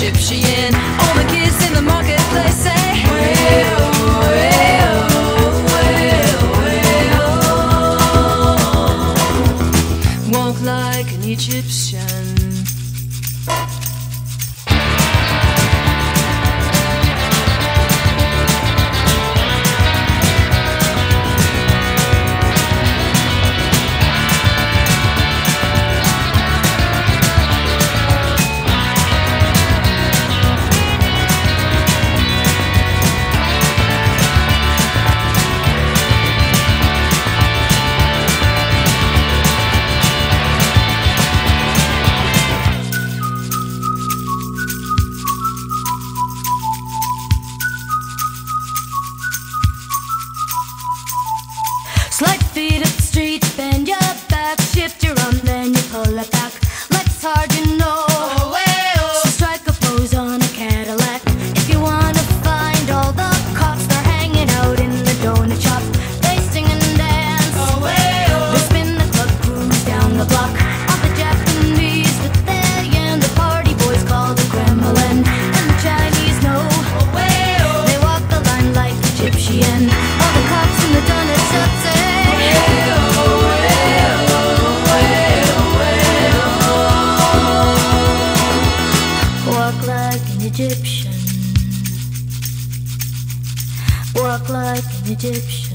Egyptian. All the kids in the marketplace say, way-oh, way-oh, way-oh, way-oh. Walk like an Egyptian. Slide feet up the street, bend your back, shift your arm, then you pull it back. Legs hard, you know. So strike a pose on a Cadillac. If you wanna find all the cops, they're hanging out in the donut shop. They sing and dance. They spin the club, cruise down the block. All the Japanese with their yen, the party boys call the Kremlin, and the Chinese know. They walk the line like Egyptian. All the cops in the donut shop say, Egyptian. Walk like an Egyptian.